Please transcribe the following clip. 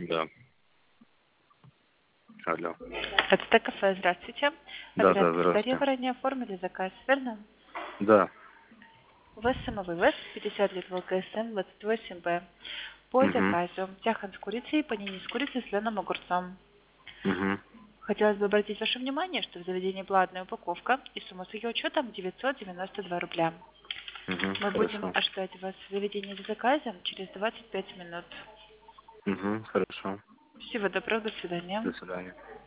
Да. Алло. Это кафе, здравствуйте. Да, Адриан, да, повторю, здравствуйте. вы ранее оформили заказ, верно? Да. У вас самовывоз 50 литров ГСМ 28Б. По Угу. заказу тяхан с курицей и панини с курицей с зеленым огурцом. Угу. Хотелось бы обратить ваше внимание, что в заведении платная упаковка и сумма с ее учетом 992 рубля. Угу. Мы будем Хорошо. ожидать вас в заведении за заказом через 25 минут. Угу. Хорошо. Всего доброго, до свидания. До свидания.